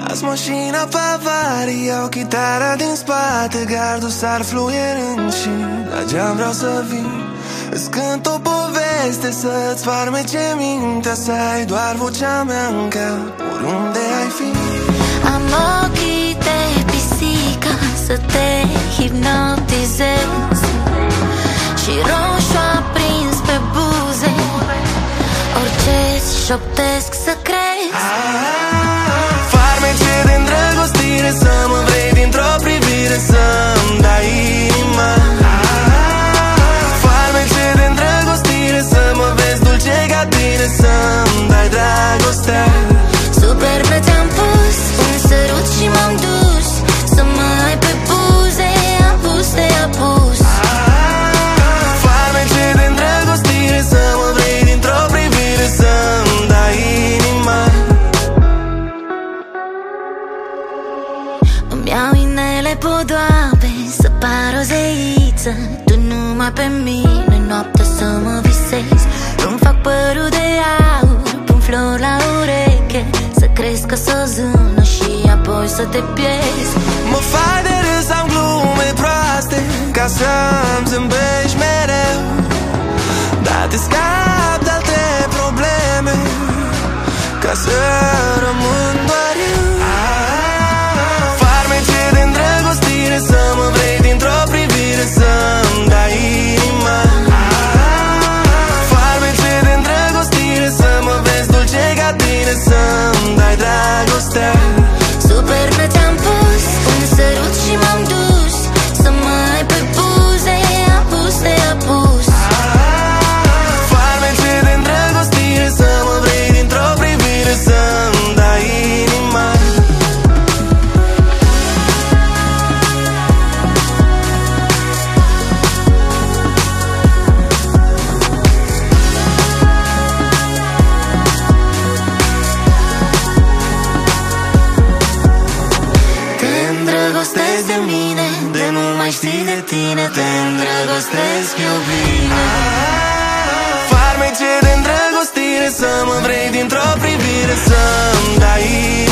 Las mașina pe avarii, iau chitara din spate, gardul s-ar fluierând și la geam vreau să vin. Îți cânt o poveste să-ți farmece mintea, să ai doar vocea mea în cap, oriunde ai fi. Am ochii de pisică să te hipnotizez și roșu aprins pe buze, orice-ți șoptesc să crezi. Farmece de îndrăgostire, să mă vrei dintr-o privire, să-mi dai inima. Farmece de îndrăgostire, să mă vezi dulce ca tine, să-mi dai dragostea. Superbă ți-am pus un sărut și m-am dus să mă ai pe buze, apus de apus. Farmece de îndrăgostire, să mă vrei dintr-o privire, să-mi dai inima. Îmi iau inele podoabe să par o zeiță, tu numai pe mine noaptea să mă visezi. Îmi fac părul de aur, pun flori la ureche, să crezi că s-o zână și apoi să te pierzi. Mă fac de râs, am glume proaste, ca să-mi zâmbești mereu, dar te scap de alte probleme, ca să rămân doar eu. Farmece de îndrăgostire, să mă vrei dintr-o privire, să-mi dai inima. Farmece de îndrăgostire, să mă vezi dulce ca tine, să-mi dai dragostea. Superbă ți-am pus un sărut și m-am dus să mă ai pe buze, apus de apus. Farmece de îndrăgostire, să mă vrei dintr-o privire, să-mi dai inima. Te îndrăgostesc de mine, de nu mai știi de tine, te îndrăgostesc eu bine. Farmece de îndrăgostire, să mă vrei dintr-o privire, să-mi dai